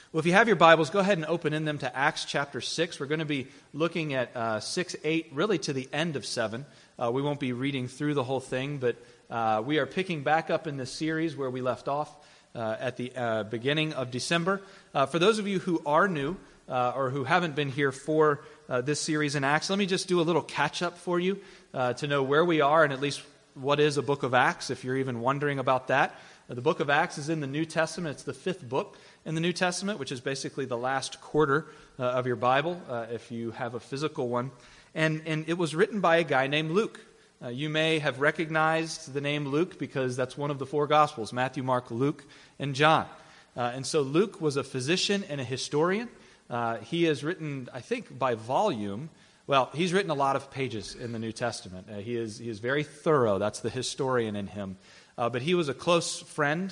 Well, if you have your Bibles, go ahead and open in them to Acts chapter 6. We're going to be looking at 6, 8, really to the end of 7. We won't be reading through the whole thing, but we are picking back up in this series where we left off at the beginning of December. For those of you who are new or who haven't been here for this series in Acts, let me just do a little catch-up for you to know where we are and at least what is a book of Acts, if you're even wondering about that. The book of Acts is in the New Testament. It's the 5th book in the New Testament, which is basically the last quarter of your Bible, if you have a physical one. And it was written by a guy named Luke. You may have recognized the name Luke because that's one of the 4 Gospels, Matthew, Mark, Luke, and John. And so Luke was a physician and a historian. He has written, I think, by volume. Well, he's written a lot of pages in the New Testament. He is very thorough. That's the historian in him. But he was a close friend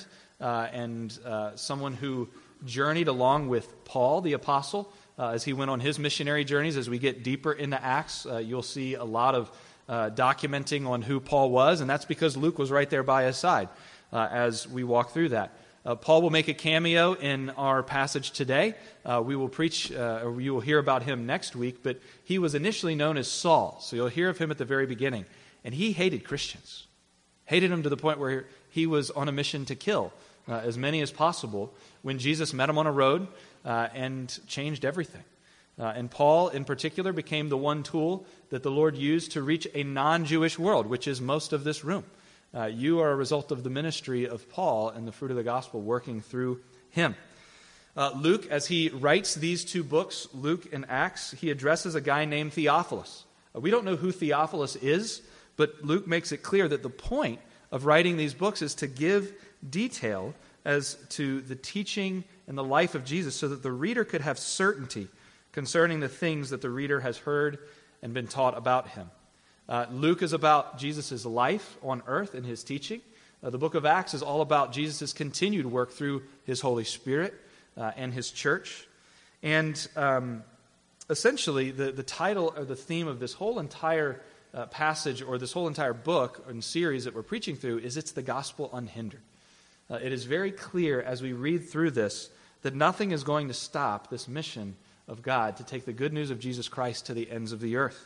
and someone who journeyed along with Paul, the apostle, as he went on his missionary journeys. As we get deeper into Acts, you'll see a lot of documenting on who Paul was, and that's because Luke was right there by his side as we walk through that. Paul will make a cameo in our passage today. We will preach, or you will hear about him next week, but he was initially known as Saul, so you'll hear of him at the very beginning. And he hated Christians. Hated them to the point where he was on a mission to kill as many as possible when Jesus met him on a road and changed everything. And Paul, in particular, became the one tool that the Lord used to reach a non-Jewish world, which is most of this room. You are a result of the ministry of Paul and the fruit of the gospel working through him. Luke, as he writes these 2 books, Luke and Acts, he addresses a guy named Theophilus. We don't know who Theophilus is, but Luke makes it clear that the point of writing these books is to give detail as to the teaching and the life of Jesus so that the reader could have certainty concerning the things that the reader has heard and been taught about him. Luke is about Jesus' life on earth and his teaching. The book of Acts is all about Jesus' continued work through his Holy Spirit and his church. And essentially, the title or the theme of this whole entire passage or this whole entire book and series that we're preaching through is it's the gospel unhindered. It is very clear as we read through this that nothing is going to stop this mission of God to take the good news of Jesus Christ to the ends of the earth.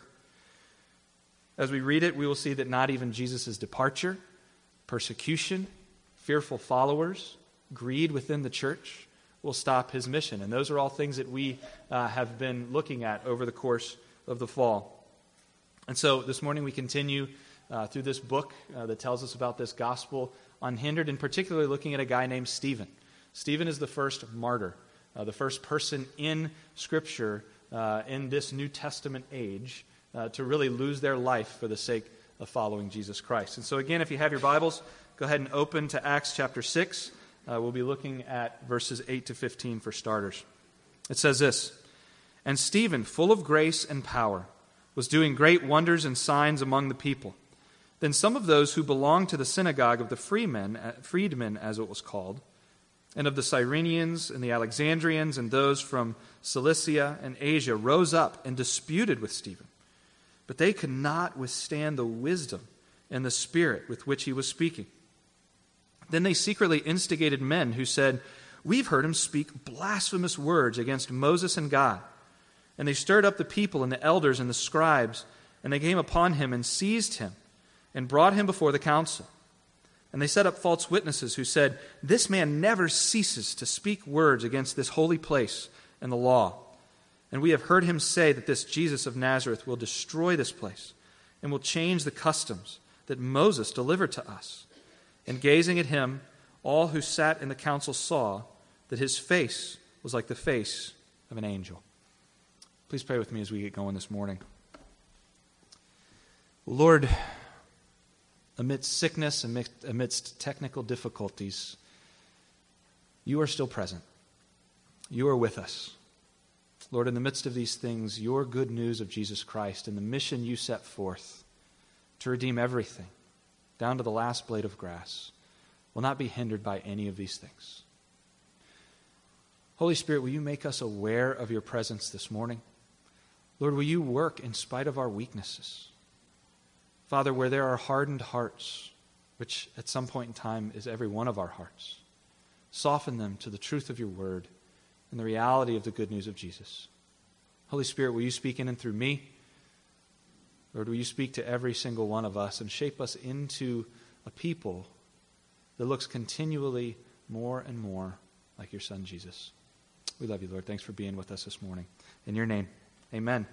As we read it, we will see that not even Jesus' departure, persecution, fearful followers, greed within the church will stop his mission. And those are all things that we have been looking at over the course of the fall. And so this morning we continue through this book that tells us about this gospel unhindered, and particularly looking at a guy named Stephen. Stephen is the first martyr, the first person in Scripture in this New Testament age to really lose their life for the sake of following Jesus Christ. And so again, if you have your Bibles, go ahead and open to Acts chapter 6. We'll be looking at verses 8 to 15 for starters. It says this, "And Stephen, full of grace and power, was doing great wonders and signs among the people. Then some of those who belonged to the synagogue of the freedmen, as it was called, and of the Cyrenians and the Alexandrians and those from Cilicia and Asia rose up and disputed with Stephen. But they could not withstand the wisdom and the spirit with which he was speaking. Then they secretly instigated men who said, 'We've heard him speak blasphemous words against Moses and God.' And they stirred up the people and the elders and the scribes, and they came upon him and seized him and brought him before the council. And they set up false witnesses who said, 'This man never ceases to speak words against this holy place and the law. And we have heard him say that this Jesus of Nazareth will destroy this place and will change the customs that Moses delivered to us.' And gazing at him, all who sat in the council saw that his face was like the face of an angel." Please pray with me as we get going this morning. Lord, amidst sickness, amidst technical difficulties, you are still present. You are with us. Lord, in the midst of these things, your good news of Jesus Christ and the mission you set forth to redeem everything, down to the last blade of grass, will not be hindered by any of these things. Holy Spirit, will you make us aware of your presence this morning? Lord, will you work in spite of our weaknesses? Father, where there are hardened hearts, which at some point in time is every one of our hearts, soften them to the truth of your word and the reality of the good news of Jesus. Holy Spirit, will you speak in and through me? Lord, will you speak to every single one of us and shape us into a people that looks continually more and more like your Son, Jesus. We love you, Lord. Thanks for being with us this morning. In your name, amen.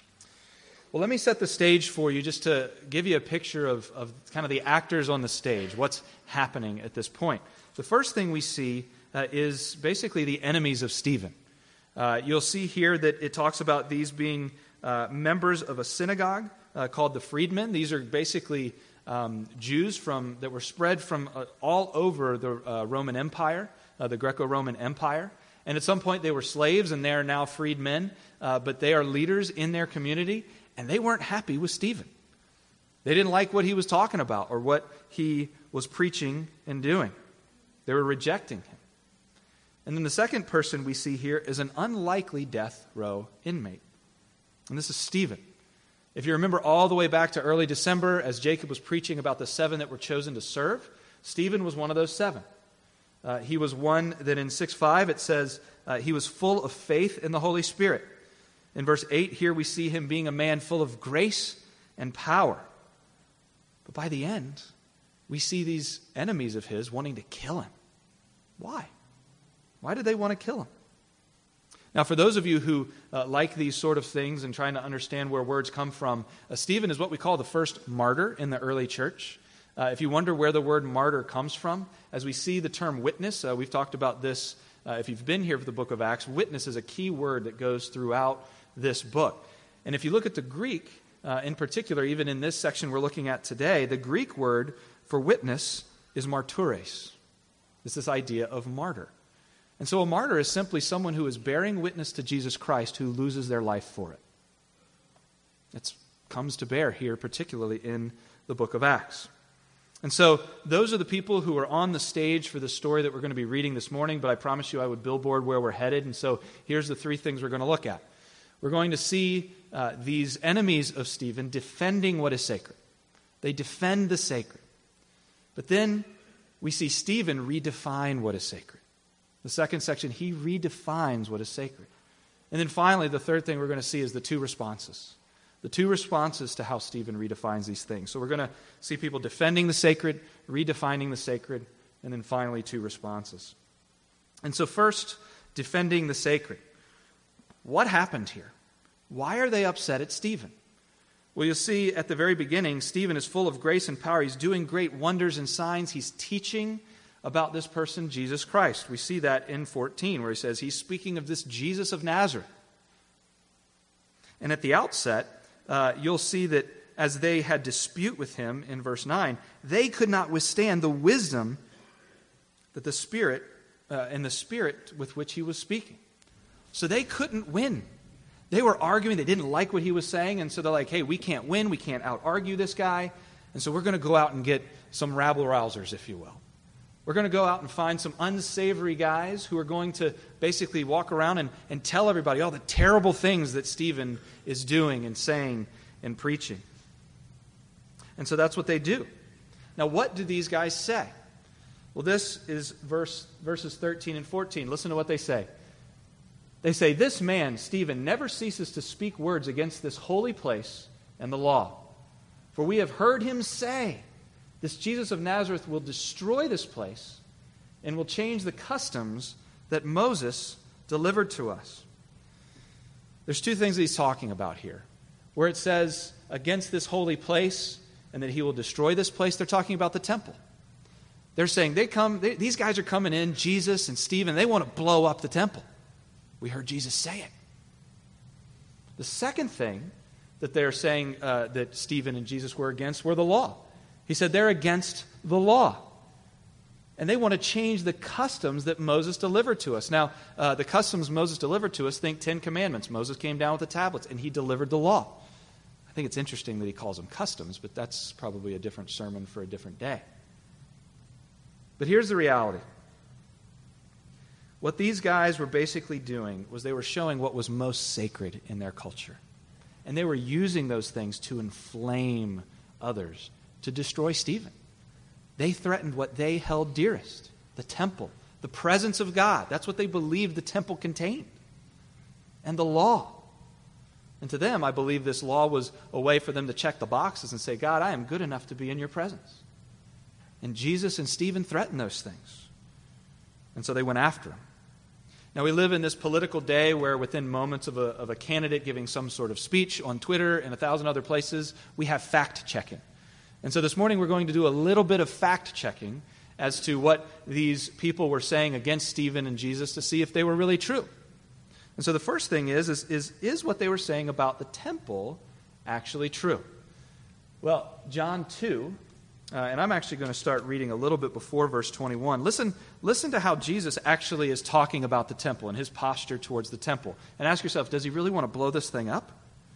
Well, let me set the stage for you just to give you a picture of kind of the actors on the stage, what's happening at this point. The first thing we see is basically the enemies of Stephen. You'll see here that it talks about these being members of a synagogue called the Freedmen. These are basically Jews that were spread from all over the Roman Empire, the Greco-Roman Empire. And at some point they were slaves and they are now freedmen, but they are leaders in their community, and they weren't happy with Stephen. They didn't like what he was talking about or what he was preaching and doing. They were rejecting him. And then the second person we see here is an unlikely death row inmate. And this is Stephen. If you remember all the way back to early December, as Jacob was preaching about the 7 that were chosen to serve, Stephen was one of those 7. He was one that in 6:5 it says he was full of faith in the Holy Spirit. In verse 8 here we see him being a man full of grace and power. But by the end, we see these enemies of his wanting to kill him. Why? Why did they want to kill him? Now, for those of you who like these sort of things and trying to understand where words come from, Stephen is what we call the first martyr in the early church. If you wonder where the word martyr comes from, as we see the term witness, we've talked about this if you've been here for the book of Acts. Witness is a key word that goes throughout this book. And if you look at the Greek, in particular, even in this section we're looking at today, the Greek word for witness is martures. It's this idea of martyr. And so a martyr is simply someone who is bearing witness to Jesus Christ who loses their life for it. It comes to bear here, particularly in the book of Acts. And so those are the people who are on the stage for the story that we're going to be reading this morning, but I promised you I would billboard where we're headed, and so here's the 3 things we're going to look at. We're going to see these enemies of Stephen defending what is sacred. They defend the sacred. But then we see Stephen redefine what is sacred. The second section, he redefines what is sacred. And then finally, the third thing we're going to see is the 2 responses. The 2 responses to how Stephen redefines these things. So we're going to see people defending the sacred, redefining the sacred, and then finally 2 responses. And so first, defending the sacred. What happened here? Why are they upset at Stephen? Well, you'll see at the very beginning, Stephen is full of grace and power. He's doing great wonders and signs. He's teaching about this person, Jesus Christ. We see that in 14, where he says he's speaking of this Jesus of Nazareth. And at the outset, you'll see that as they had dispute with him in verse 9, they could not withstand the wisdom that the Spirit with which he was speaking. So they couldn't win. They were arguing. They didn't like what he was saying, and so they're like, hey, we can't win. We can't out-argue this guy, and so we're going to go out and get some rabble-rousers, if you will. We're going to go out and find some unsavory guys who are going to basically walk around and tell everybody all the terrible things that Stephen is doing and saying and preaching. And so that's what they do. Now, what do these guys say? Well, this is verses 13 and 14. Listen to what they say. They say, this man, Stephen, never ceases to speak words against this holy place and the law. For we have heard him say, this Jesus of Nazareth will destroy this place and will change the customs that Moses delivered to us. There's 2 things that he's talking about here. Where it says, against this holy place, and that he will destroy this place, they're talking about the temple. They're saying these guys are coming in, Jesus and Stephen, they want to blow up the temple. We heard Jesus say it. The second thing that they're saying that Stephen and Jesus were against were the law. He said they're against the law. And they want to change the customs that Moses delivered to us. Now, the customs Moses delivered to us, think 10 Commandments. Moses came down with the tablets, and he delivered the law. I think it's interesting that he calls them customs, but that's probably a different sermon for a different day. But here's the reality. What these guys were basically doing was they were showing what was most sacred in their culture. And they were using those things to inflame others, to destroy Stephen. They threatened what they held dearest, the temple, the presence of God. That's what they believed the temple contained. And the law. And to them, I believe this law was a way for them to check the boxes and say, God, I am good enough to be in your presence. And Jesus and Stephen threatened those things. And so they went after him. Now, we live in this political day where within moments of a candidate giving some sort of speech on Twitter and 1,000 other places, we have fact-checking. And so this morning we're going to do a little bit of fact-checking as to what these people were saying against Stephen and Jesus to see if they were really true. And so the first thing is what they were saying about the temple actually true? Well, John 2, and I'm actually going to start reading a little bit before verse 21. Listen to how Jesus actually is talking about the temple and his posture towards the temple. And ask yourself, does he really want to blow this thing up?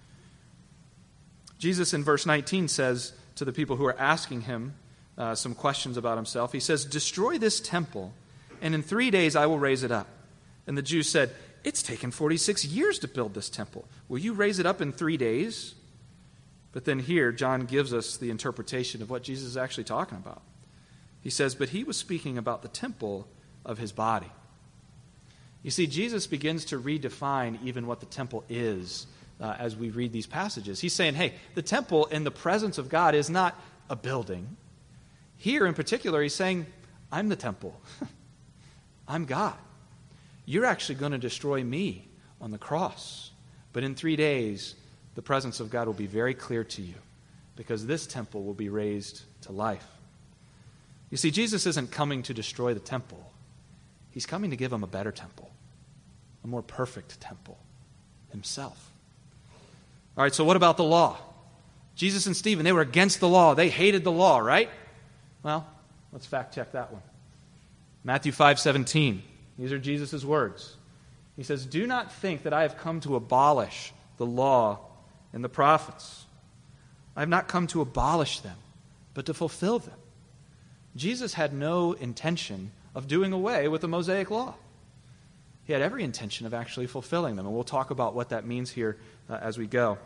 Jesus in verse 19 says to the people who are asking him some questions about himself, he says, destroy this temple, and in 3 days I will raise it up. And the Jews said, it's taken 46 years to build this temple. Will you raise it up in 3 days? But then here, John gives us the interpretation of what Jesus is actually talking about. He says, but he was speaking about the temple of his body. You see, Jesus begins to redefine even what the temple is as we read these passages. He's saying, hey, the temple in the presence of God is not a building. Here in particular, he's saying, I'm the temple. I'm God. You're actually going to destroy me on the cross. But in 3 days, the presence of God will be very clear to you because this temple will be raised to life. You see, Jesus isn't coming to destroy the temple. He's coming to give them a better temple, a more perfect temple, himself. All right, so what about the law? Jesus and Stephen, they were against the law. They hated the law, right? Well, let's fact check that one. Matthew 5:17. These are Jesus' words. He says, do not think that I have come to abolish the law and the prophets. I have not come to abolish them, but to fulfill them. Jesus had no intention of doing away with the Mosaic law. He had every intention of actually fulfilling them, and we'll talk about what that means here as we go.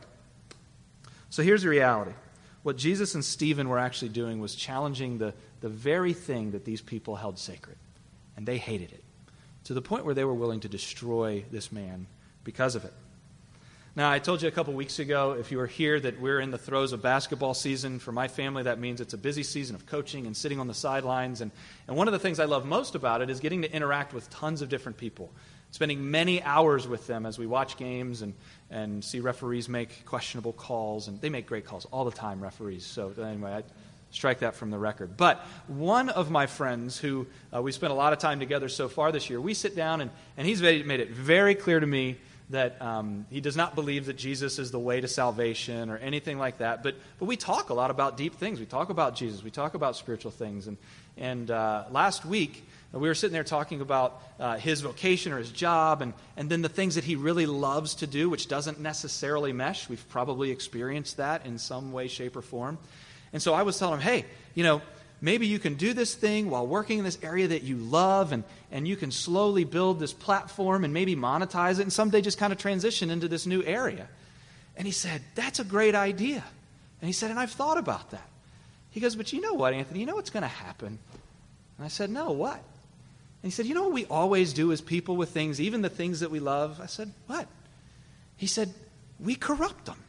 So here's the reality. What Jesus and Stephen were actually doing was challenging the very thing that these people held sacred, and they hated it, to the point where they were willing to destroy this man because of it. Now, I told you a couple weeks ago, if you were here, that we're in the throes of basketball season. For my family, that means it's a busy season of coaching and sitting on the sidelines. And one of the things I love most about it is getting to interact with tons of different people, spending many hours with them as we watch games and see referees make questionable calls. And they make great calls all the time, referees. So anyway, I strike that from the record. But one of my friends who we spent a lot of time together so far this year, we sit down and he's made it very clear to me that he does not believe that Jesus is the way to salvation or anything like that. But we talk a lot about deep things. We talk about Jesus. We talk about spiritual things. And last week, we were sitting there talking about his vocation or his job and then the things that he really loves to do, which doesn't necessarily mesh. We've probably experienced that in some way, shape, or form. And so I was telling him, hey, maybe you can do this thing while working in this area that you love, and you can slowly build this platform and maybe monetize it and someday just kind of transition into this new area. And he said, that's a great idea. And he said, and I've thought about that. He goes, but you know what, Anthony? You know what's going to happen? And I said, no, what? And he said, you know what we always do as people with things, even the things that we love? I said, what? He said, we corrupt them.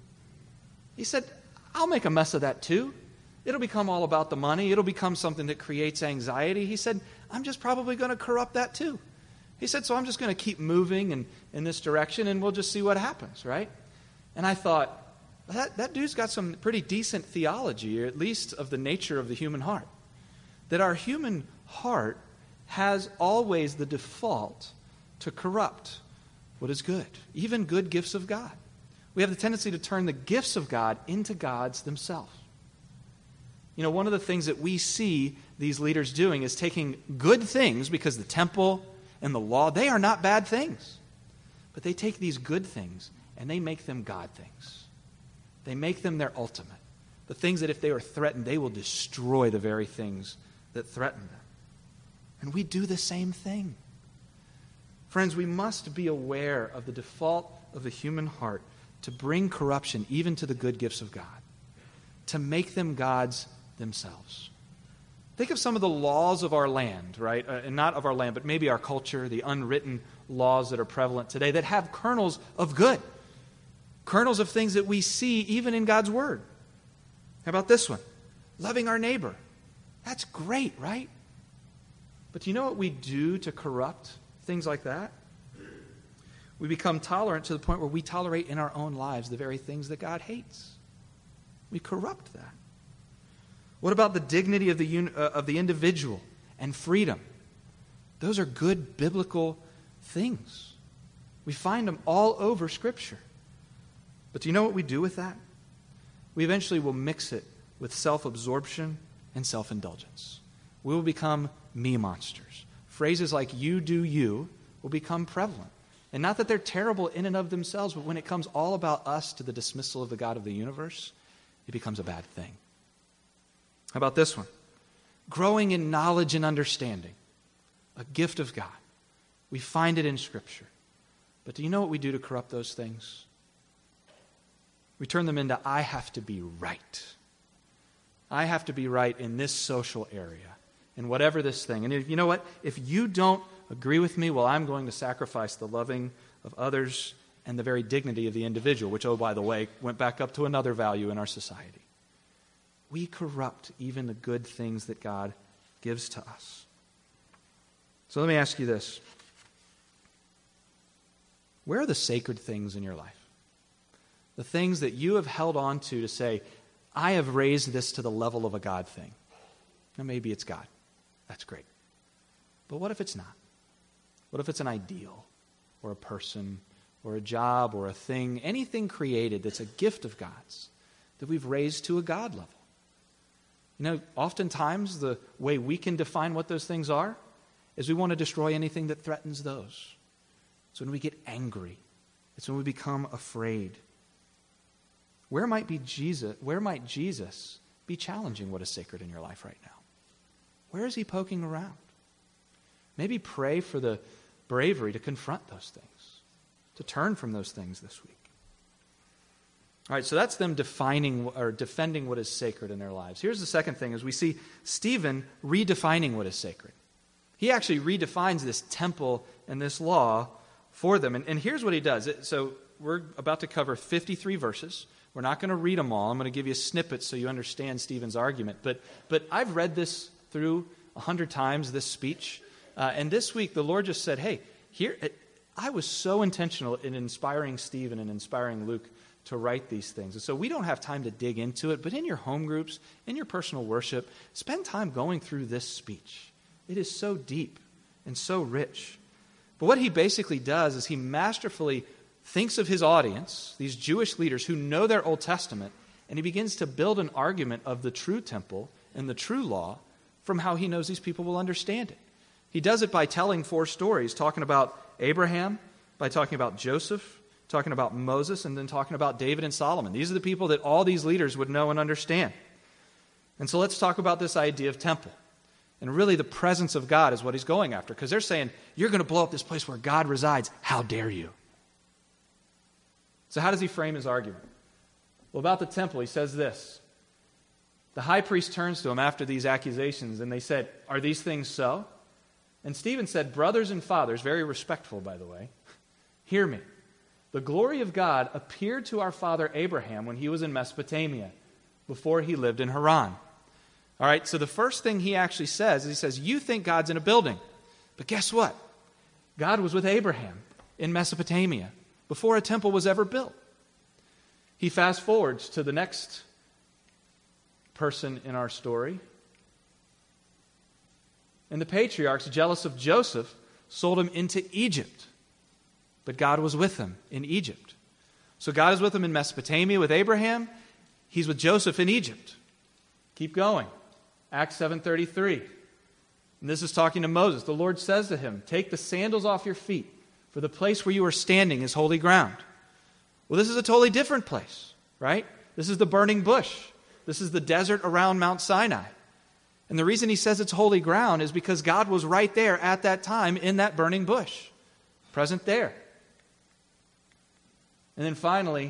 He said, I'll make a mess of that too. It'll become all about the money. It'll become something that creates anxiety. He said, I'm just probably going to corrupt that too. He said, so I'm just going to keep moving in this direction, and we'll just see what happens, right? And I thought, that dude's got some pretty decent theology, or at least of the nature of the human heart. That our human heart has always the default to corrupt what is good, even good gifts of God. We have the tendency to turn the gifts of God into gods themselves. One of the things that we see these leaders doing is taking good things, because the temple and the law, they are not bad things. But they take these good things and they make them God things. They make them their ultimate. The things that if they are threatened, they will destroy the very things that threaten them. And we do the same thing. Friends, we must be aware of the default of the human heart to bring corruption even to the good gifts of God, to make them gods themselves. Think of some of the laws of our land, right? And not of our land, but maybe our culture, the unwritten laws that are prevalent today that have kernels of good. Kernels of things that we see even in God's Word. How about this one? Loving our neighbor. That's great, right? But do you know what we do to corrupt things like that? We become tolerant to the point where we tolerate in our own lives the very things that God hates. We corrupt that. What about the dignity of the individual and freedom? Those are good biblical things. We find them all over Scripture. But do you know what we do with that? We eventually will mix it with self-absorption and self-indulgence. We will become me monsters. Phrases like "you do you" will become prevalent. And not that they're terrible in and of themselves, but when it comes all about us to the dismissal of the God of the universe, it becomes a bad thing. How about this one? Growing in knowledge and understanding. A gift of God. We find it in Scripture. But do you know what we do to corrupt those things? We turn them into, I have to be right. I have to be right in this social area, in whatever this thing. And you know what? If you don't agree with me, well, I'm going to sacrifice the loving of others and the very dignity of the individual, which, oh, by the way, went back up to another value in our society. We corrupt even the good things that God gives to us. So let me ask you this. Where are the sacred things in your life? The things that you have held on to say, I have raised this to the level of a God thing. Now maybe it's God. That's great. But what if it's not? What if it's an ideal or a person or a job or a thing, anything created that's a gift of God's that we've raised to a God level? You know, oftentimes the way we can define what those things are is we want to destroy anything that threatens those. It's when we get angry. It's when we become afraid. Where might Jesus be challenging what is sacred in your life right now? Where is he poking around? Maybe pray for the bravery to confront those things, to turn from those things this week. All right, so that's them defining or defending what is sacred in their lives. Here's the second thing, is we see Stephen redefining what is sacred. He actually redefines this temple and this law for them. And here's what he does. So we're about to cover 53 verses. We're not going to read them all. I'm going to give you snippets so you understand Stephen's argument. But I've read this through 100 times, this speech. And this week, the Lord just said, hey, here, I was so intentional in inspiring Stephen and inspiring Luke to write these things. And so we don't have time to dig into it, but in your home groups, in your personal worship, spend time going through this speech. It is so deep and so rich. But what he basically does is he masterfully thinks of his audience, these Jewish leaders who know their Old Testament, and he begins to build an argument of the true temple and the true law from how he knows these people will understand it. He does it by telling 4 stories, talking about Abraham, by talking about Joseph, talking about Moses, and then talking about David and Solomon. These are the people that all these leaders would know and understand. And so let's talk about this idea of temple. And really the presence of God is what he's going after, because they're saying, you're going to blow up this place where God resides. How dare you? So how does he frame his argument? Well, about the temple, he says this. The high priest turns to him after these accusations, and they said, are these things so? And Stephen said, brothers and fathers, very respectful, by the way, hear me. The glory of God appeared to our father Abraham when he was in Mesopotamia, before he lived in Haran. All right, so the first thing he actually says is he says, you think God's in a building. But guess what? God was with Abraham in Mesopotamia before a temple was ever built. He fast forwards to the next person in our story. And the patriarchs, jealous of Joseph, sold him into Egypt. But God was with him in Egypt. So God is with him in Mesopotamia with Abraham. He's with Joseph in Egypt. Keep going. Acts 7:33. And this is talking to Moses. The Lord says to him, take the sandals off your feet, for the place where you are standing is holy ground. Well, this is a totally different place, right? This is the burning bush. This is the desert around Mount Sinai. And the reason he says it's holy ground is because God was right there at that time in that burning bush, present there. And then finally,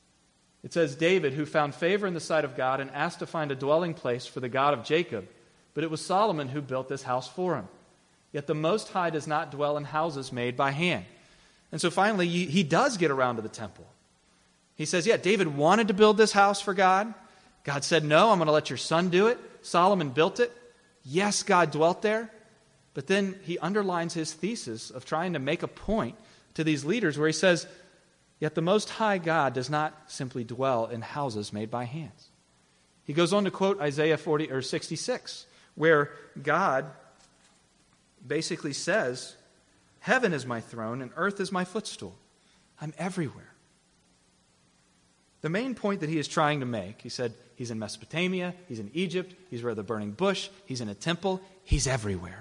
it says David, who found favor in the sight of God and asked to find a dwelling place for the God of Jacob. but it was Solomon who built this house for him. Yet the Most High does not dwell in houses made by hand. And so finally, he does get around to the temple. He says, yeah, David wanted to build this house for God. God said, no, I'm going to let your son do it. Solomon built it. Yes, God dwelt there. But then he underlines his thesis of trying to make a point to these leaders where he says, yet the Most High God does not simply dwell in houses made by hands. He goes on to quote Isaiah 66, where God basically says, heaven is my throne and earth is my footstool. I'm everywhere. The main point that he is trying to make, he said he's in Mesopotamia, he's in Egypt, he's where the burning bush, he's in a temple, he's everywhere.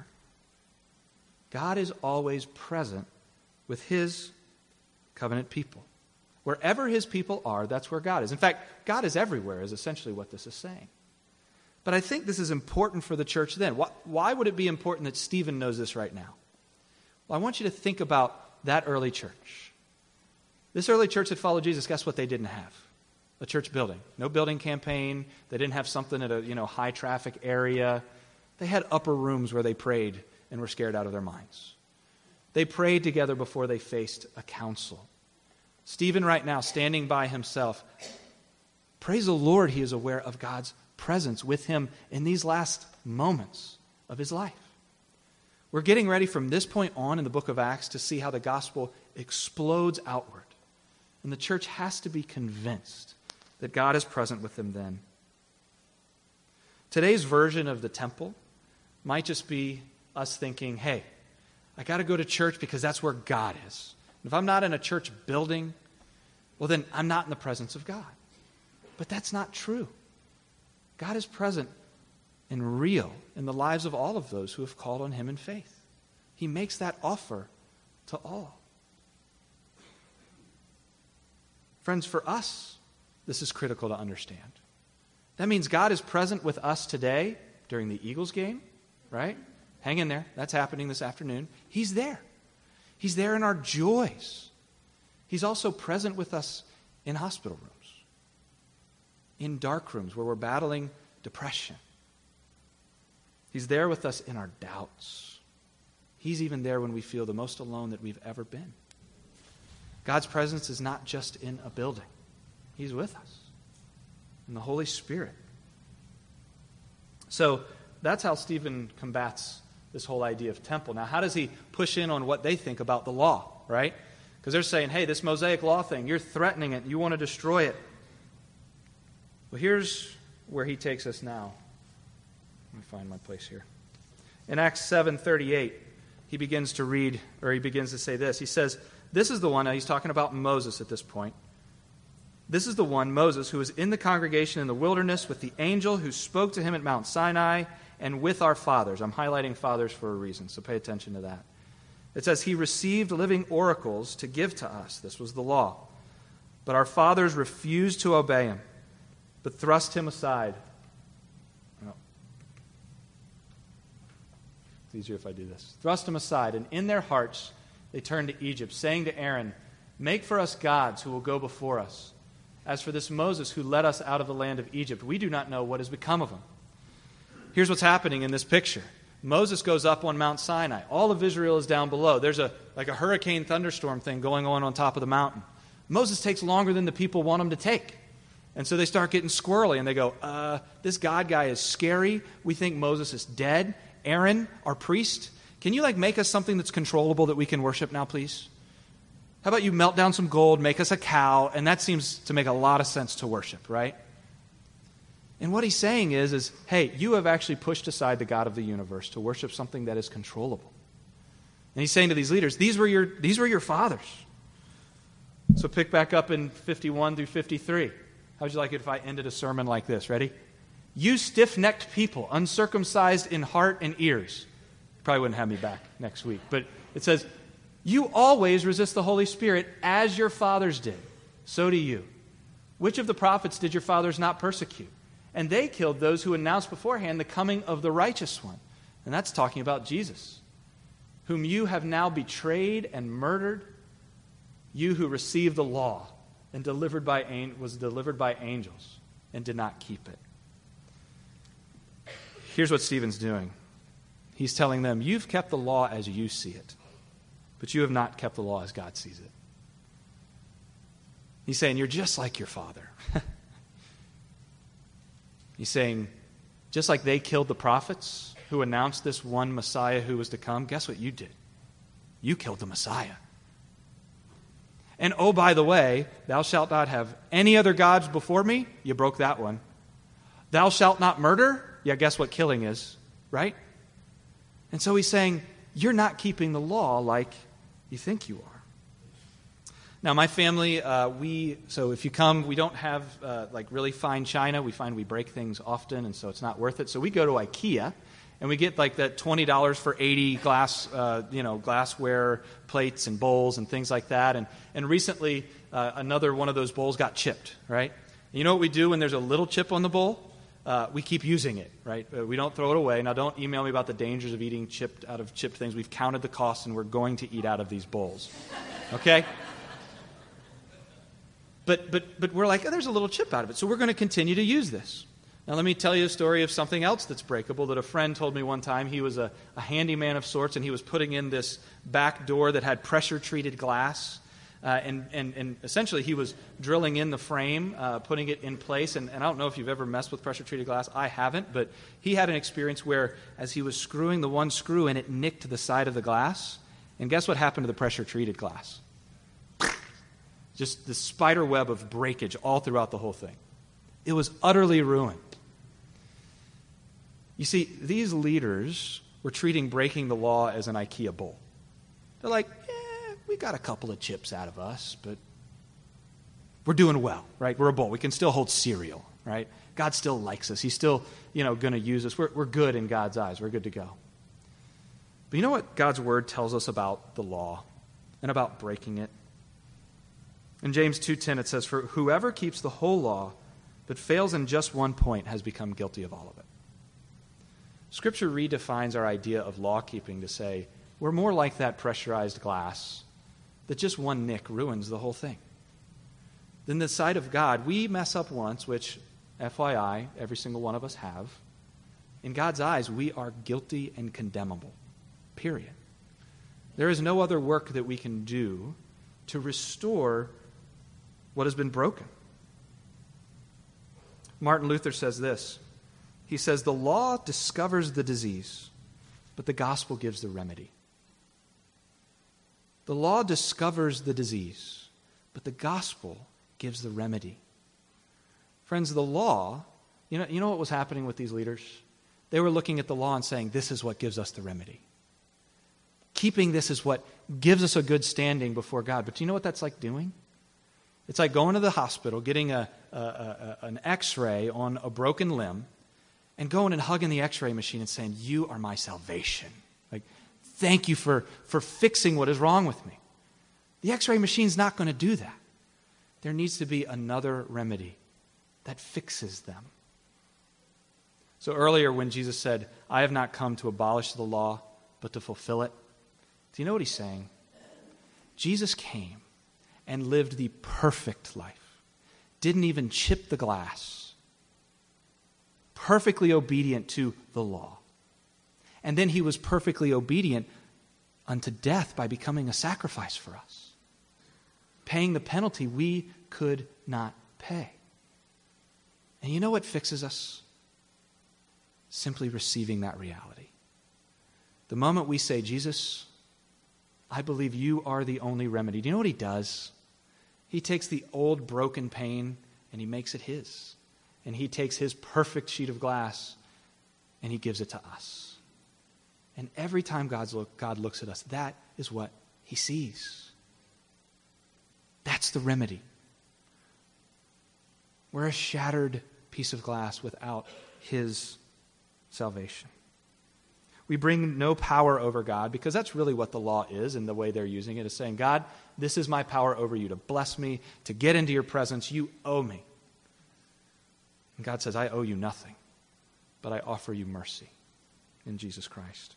God is always present with his covenant people. Wherever his people are, that's where God is. In fact, God is everywhere is essentially what this is saying. But I think this is important for the church then. Why would it be important that Stephen knows this right now? Well, I want you to think about that early church. This early church that followed Jesus, guess what they didn't have? A church building. No building campaign. They didn't have something at a high traffic area. They had upper rooms where they prayed and were scared out of their minds. They prayed together before they faced a council. Stephen right now, standing by himself, praise the Lord, he is aware of God's presence with him in these last moments of his life. We're getting ready from this point on in the book of Acts to see how the gospel explodes outward. And the church has to be convinced that God is present with them then. Today's version of the temple might just be us thinking, hey, I got to go to church because that's where God is. If I'm not in a church building, well, then I'm not in the presence of God. But that's not true. God is present and real in the lives of all of those who have called on him in faith. He makes that offer to all. Friends, for us, this is critical to understand. That means God is present with us today during the Eagles game, right? Hang in there. That's happening this afternoon. He's there. He's there in our joys. He's also present with us in hospital rooms, in dark rooms where we're battling depression. He's there with us in our doubts. He's even there when we feel the most alone that we've ever been. God's presence is not just in a building. He's with us in the Holy Spirit. So that's how Stephen combats this whole idea of temple. Now, how does he push in on what they think about the law, right? Because they're saying, hey, this Mosaic law thing, you're threatening it. You want to destroy it. Well, here's where he takes us now. Let me find my place here. In Acts 7:38, he begins to say this. He says, this is the one, now he's talking about Moses at this point. This is the one, Moses, who was in the congregation in the wilderness with the angel who spoke to him at Mount Sinai and with our fathers. I'm highlighting fathers for a reason, so pay attention to that. It says, he received living oracles to give to us. This was the law. But our fathers refused to obey him, but thrust him aside. Oh. It's easier if I do this. Thrust him aside, and in their hearts they turned to Egypt, saying to Aaron, make for us gods who will go before us. As for this Moses who led us out of the land of Egypt, we do not know what has become of him. Here's what's happening in this picture. Moses goes up on Mount Sinai. All of Israel is down below. There's a hurricane thunderstorm thing going on top of the mountain. Moses takes longer than the people want him to take. And so they start getting squirrely, and they go, this God guy is scary. We think Moses is dead. Aaron, our priest, can you make us something that's controllable that we can worship now, please? How about you melt down some gold, make us a cow, and that seems to make a lot of sense to worship, right? And what he's saying is, hey, you have actually pushed aside the God of the universe to worship something that is controllable. And he's saying to these leaders, these were your fathers. So pick back up in 51 through 53. How would you like it if I ended a sermon like this? Ready? You stiff-necked people, uncircumcised in heart and ears. You probably wouldn't have me back next week. But it says, you always resist the Holy Spirit as your fathers did. So do you. Which of the prophets did your fathers not persecute? And they killed those who announced beforehand the coming of the righteous one. And that's talking about Jesus, whom you have now betrayed and murdered, you who received the law and was delivered by angels and did not keep it. here's what Stephen's doing. He's telling them, you've kept the law as you see it, but you have not kept the law as God sees it. He's saying, you're just like your father. He's saying, just like they killed the prophets who announced this one Messiah who was to come, guess what you did? You killed the Messiah. And oh, by the way, thou shalt not have any other gods before me. You broke that one. Thou shalt not murder. Yeah, guess what killing is, right? And so he's saying, you're not keeping the law like you think you are. Now, my family, so if you come, we don't have like really fine china. We find we break things often, and so it's not worth it. So we go to IKEA, and we get like that $20 for 80 glassware plates and bowls and things like that. And recently, another one of those bowls got chipped, right? And you know what we do when there's a little chip on the bowl? We keep using it, right? We don't throw it away. Now, don't email me about the dangers of eating out of chipped things. We've counted the costs, and we're going to eat out of these bowls, okay? But we're like, oh, there's a little chip out of it, so we're going to continue to use this. Now, let me tell you a story of something else that's breakable that a friend told me one time. He was a handyman of sorts, and he was putting in this back door that had pressure-treated glass. And essentially, he was drilling in the frame, putting it in place. And I don't know if you've ever messed with pressure-treated glass. I haven't, but he had an experience where, as he was screwing the one screw in, it nicked the side of the glass. And guess what happened to the pressure-treated glass? Just the spider web of breakage all throughout the whole thing. It was utterly ruined. You see, these leaders were treating breaking the law as an IKEA bowl. They're like, we got a couple of chips out of us, but we're doing well, right? We're a bowl. We can still hold cereal, right? God still likes us. He's still, going to use us. We're good in God's eyes. We're good to go. But you know what God's word tells us about the law and about breaking it? In James 2:10 it says, for whoever keeps the whole law but fails in just one point has become guilty of all of it. Scripture redefines our idea of law-keeping to say, we're more like that pressurized glass that just one nick ruins the whole thing. In the sight of God, we mess up once, which, FYI, every single one of us have. In God's eyes, we are guilty and condemnable, period. There is no other work that we can do to restore what has been broken. Martin Luther says this. He says, the law discovers the disease, but the gospel gives the remedy. The law discovers the disease, but the gospel gives the remedy. Friends, the law, you know what was happening with these leaders? They were looking at the law and saying, this is what gives us the remedy. Keeping this is what gives us a good standing before God. But do you know what that's like doing? It's like going to the hospital, getting an x-ray on a broken limb, and going and hugging the x-ray machine and saying, you are my salvation. Like, thank you for fixing what is wrong with me. The x-ray machine's not going to do that. There needs to be another remedy that fixes them. So earlier when Jesus said, I have not come to abolish the law, but to fulfill it, do you know what he's saying? Jesus came and lived the perfect life. Didn't even chip the glass. Perfectly obedient to the law. And then he was perfectly obedient unto death by becoming a sacrifice for us. Paying the penalty we could not pay. And you know what fixes us? Simply receiving that reality. The moment we say, Jesus, I believe you are the only remedy. Do you know what he does? He takes the old broken pain and he makes it his. And he takes his perfect sheet of glass and he gives it to us. And every time God looks at us, that is what he sees. That's the remedy. We're a shattered piece of glass without his salvation. We bring no power over God, because that's really what the law is, and the way they're using it is saying, God, this is my power over you, to bless me, to get into your presence. You owe me. And God says, I owe you nothing, but I offer you mercy in Jesus Christ.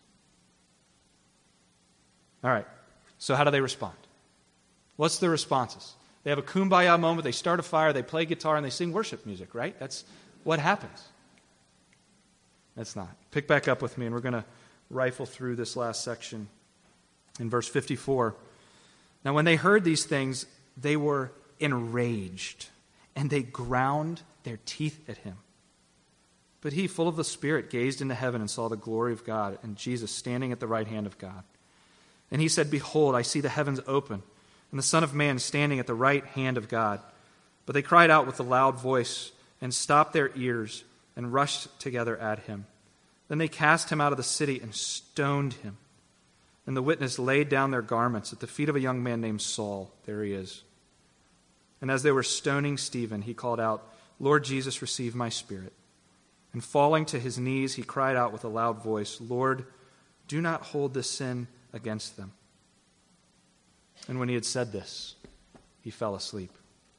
All right, so how do they respond? What's their responses? They have a kumbaya moment, they start a fire, they play guitar, and they sing worship music, right? That's what happens. That's not. Pick back up with me, and we're going to rifle through this last section in verse 54. Now, when they heard these things, they were enraged, and they ground their teeth at him. But he, full of the Spirit, gazed into heaven and saw the glory of God and Jesus standing at the right hand of God. And he said, Behold, I see the heavens open, and the Son of Man standing at the right hand of God. But they cried out with a loud voice and stopped their ears and rushed together at him. Then they cast him out of the city and stoned him. And the witness laid down their garments at the feet of a young man named Saul. There he is. And as they were stoning Stephen, he called out, Lord Jesus, receive my spirit. And falling to his knees, he cried out with a loud voice, Lord, do not hold this sin against them. And when he had said this, he fell asleep.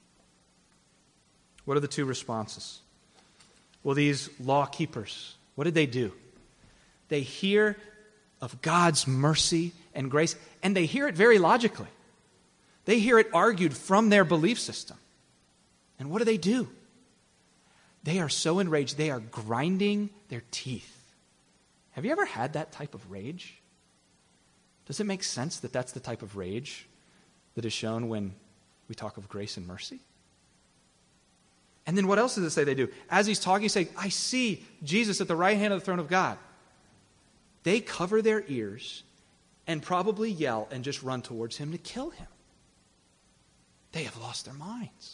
What are the two responses? Well, these law keepers, what did they do? They hear of God's mercy and grace, and they hear it very logically. They hear it argued from their belief system. And what do? They are so enraged, they are grinding their teeth. Have you ever had that type of rage? Does it make sense that that's the type of rage that is shown when we talk of grace and mercy? And then what else does it say they do? As he's talking, he's saying, I see Jesus at the right hand of the throne of God. They cover their ears and probably yell and just run towards him to kill him. They have lost their minds.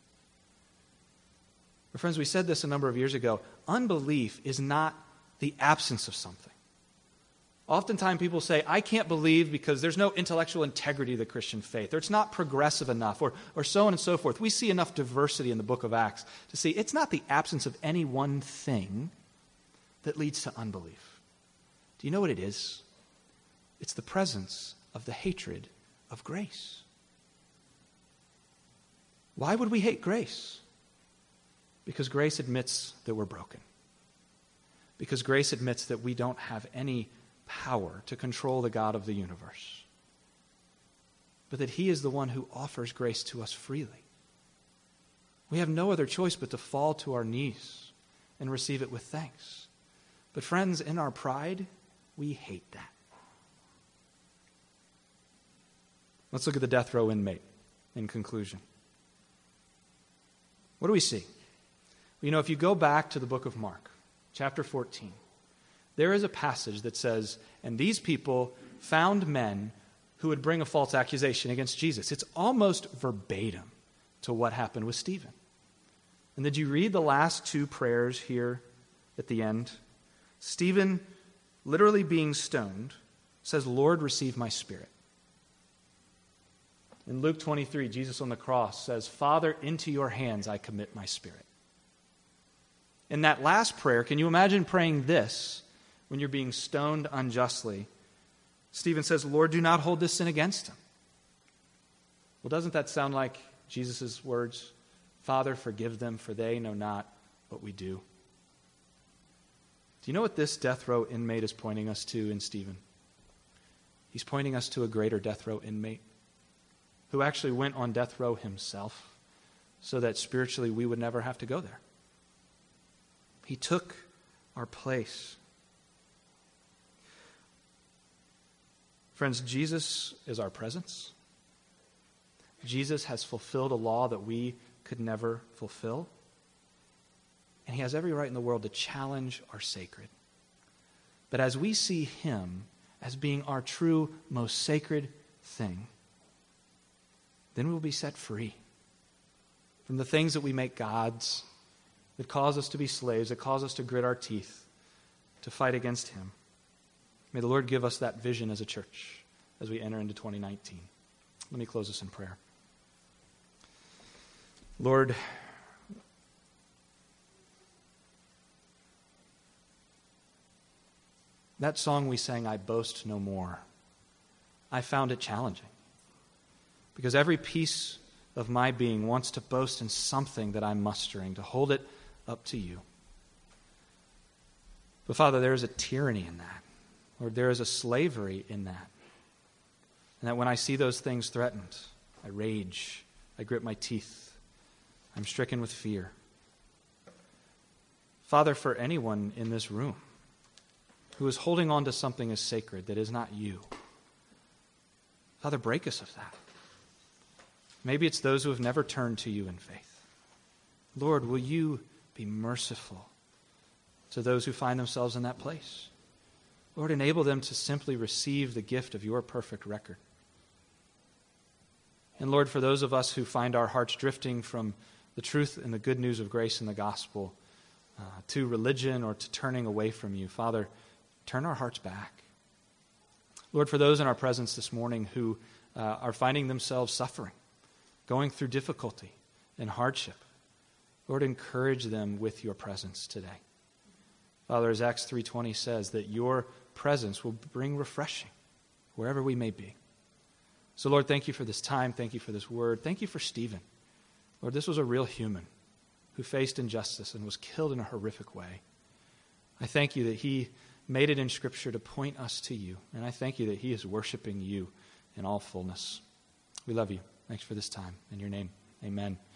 But friends, we said this a number of years ago. Unbelief is not the absence of something. Oftentimes people say, I can't believe because there's no intellectual integrity to the Christian faith, or it's not progressive enough, or so on and so forth. We see enough diversity in the book of Acts to see it's not the absence of any one thing that leads to unbelief. Do you know what it is? It's the presence of the hatred of grace. Why would we hate grace? Because grace admits that we're broken. Because grace admits that we don't have any power to control the God of the universe. But that he is the one who offers grace to us freely. We have no other choice but to fall to our knees and receive it with thanks. But friends, in our pride, we hate that. Let's look at the death row inmate in conclusion. What do we see? Well, if you go back to the book of Mark, chapter 14, there is a passage that says, and these people found men who would bring a false accusation against Jesus. It's almost verbatim to what happened with Stephen. And did you read the last two prayers here at the end? Stephen, literally being stoned, says, Lord, receive my spirit. In Luke 23, Jesus on the cross says, Father, into your hands I commit my spirit. In that last prayer, can you imagine praying this when you're being stoned unjustly? Stephen says, Lord, do not hold this sin against him. Well, doesn't that sound like Jesus' words? Father, forgive them, for they know not what we do. Do you know what this death row inmate is pointing us to in Stephen? He's pointing us to a greater death row inmate who actually went on death row himself so that spiritually we would never have to go there. He took our place. Friends, Jesus is our presence. Jesus has fulfilled a law that we could never fulfill. And he has every right in the world to challenge our sacred. But as we see him as being our true, most sacred thing, then we will be set free from the things that we make gods, that cause us to be slaves, that cause us to grit our teeth, to fight against him. May the Lord give us that vision as a church as we enter into 2019. Let me close this in prayer. Lord, that song we sang, I Boast No More, I found it challenging. Because every piece of my being wants to boast in something that I'm mustering, to hold it up to you. But Father, there is a tyranny in that. Lord, there is a slavery in that. And that when I see those things threatened, I rage, I grit my teeth, I'm stricken with fear. Father, for anyone in this room who is holding on to something as sacred that is not you. Father, break us of that. Maybe it's those who have never turned to you in faith. Lord, will you be merciful to those who find themselves in that place? Lord, enable them to simply receive the gift of your perfect record. And Lord, for those of us who find our hearts drifting from the truth and the good news of grace in the gospel to religion or to turning away from you, Father, turn our hearts back. Lord, for those in our presence this morning who are finding themselves suffering, going through difficulty and hardship, Lord, encourage them with your presence today. Father, as Acts 3:20 says, that your presence will bring refreshing wherever we may be. So, Lord, thank you for this time. Thank you for this word. Thank you for Stephen. Lord, this was a real human who faced injustice and was killed in a horrific way. I thank you that he made it in Scripture to point us to you, and I thank you that he is worshiping you in all fullness. We love you. Thanks for this time. In your name, amen.